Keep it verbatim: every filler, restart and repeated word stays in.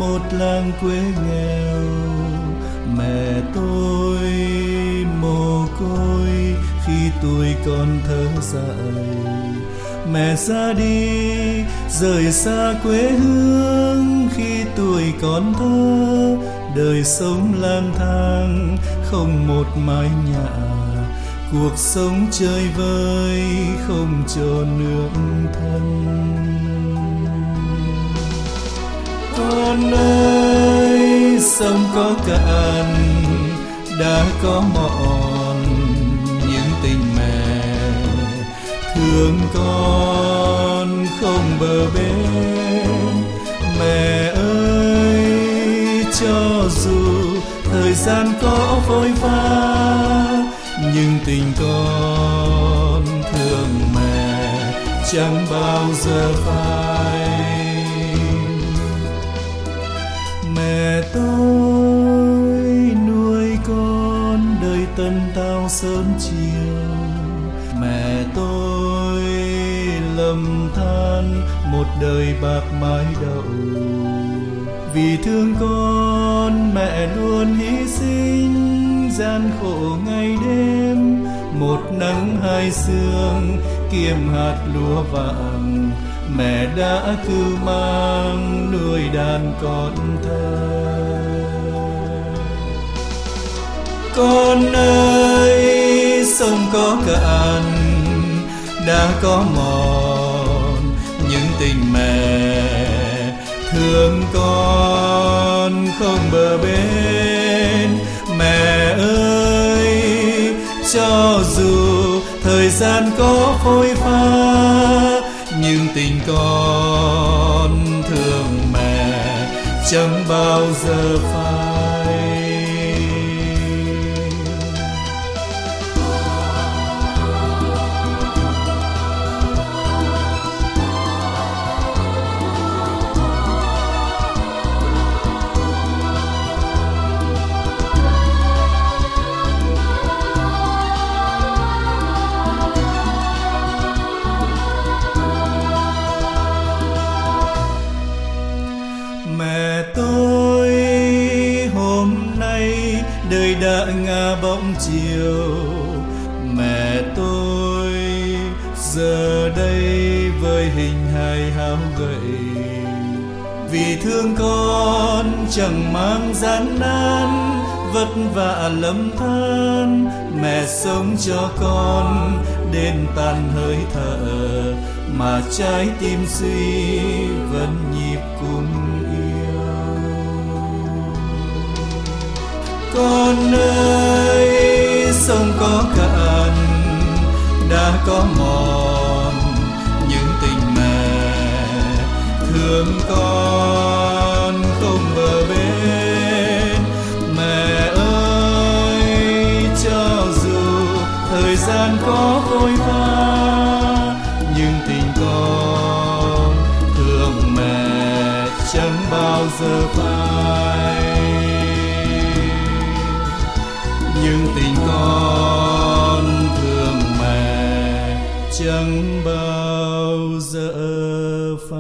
một làng quê nghèo, mẹ tôi mồ côi khi tuổi còn thơ dại. Mẹ ra đi rời xa quê hương khi tuổi còn thơ, đời sống lang thang không một mái nhà, cuộc sống chơi vơi không chỗ nương thân. Con ơi sông có cạn đã có mòn, những tình mẹ thương con không bờ bến. Mẹ ơi cho dù thời gian có phôi pha, nhưng tình con thương mẹ chẳng bao giờ phai. Mẹ tôi nuôi con đời tân tao sớm chiều, mẹ tôi lầm than một đời bạc mái đậu. Vì thương con mẹ luôn hy sinh, gian khổ ngày đêm, một nắng hai sương kiềm hạt lúa vàng. Mẹ đã cưu mang nuôi đàn con thơ. Con ơi sông có cạn đã có mòn, những tình mẹ thương con không bờ bến. Mẹ ơi cho dù thời gian có phôi pha, nhưng tình con thương mẹ chẳng bao giờ phai. Mẹ tôi hôm nay đời đã ngả bóng chiều, mẹ tôi giờ đây với hình hài hao gầy. Vì thương con chẳng mang gian nan, vất vả lầm than, mẹ sống cho con đến tàn hơi thở, mà trái tim suy vẫn nhịp cùng yêu. Con ơi sông có cạn đã có mòn, những tình mẹ thương con không bờ bến. Mẹ ơi cho dù thời gian có phôi pha, nhưng tình con thương mẹ chẳng bao giờ phai. Nhưng tình con thương mẹ chẳng bao giờ phai.